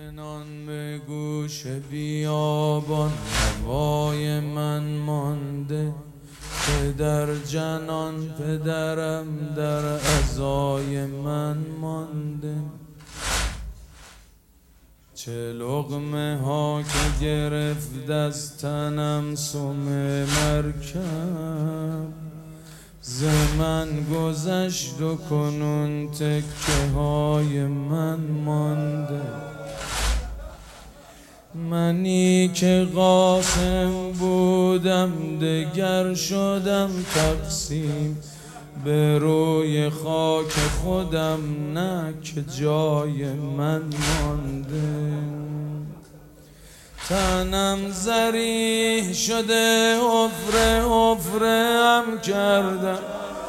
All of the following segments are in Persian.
همچنان به گوش بیابان هوای من مانده، پدر جنان پدرم در عزای من مانده. چه لقمه ها که گرفت از تنم سم مرکب، ز من گذشت و کنون تکه های من مانده. منی که قاسم بودم دگر شدم تقسیم، به روی خاک خودم نه که جای من مانده. تنم زریح شده حفره هم کردم،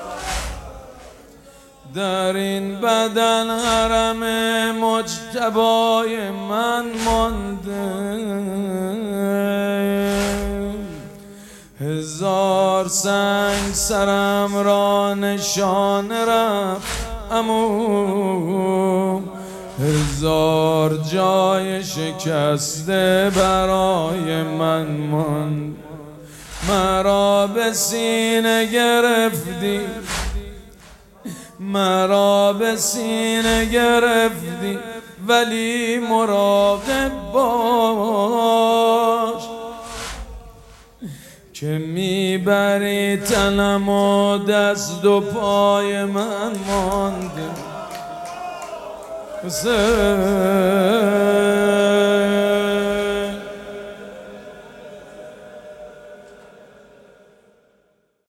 در این بدن حرم مجتبای من مانده. هزار سنگ سرم را نشان رفت عمو، هزار جای شکسته برای من ماند. مرا به سینه گرفتی، مرا به سینه گرفتی، ولی مراقب باش که میبری تنم و دست و پای من مانده. حسین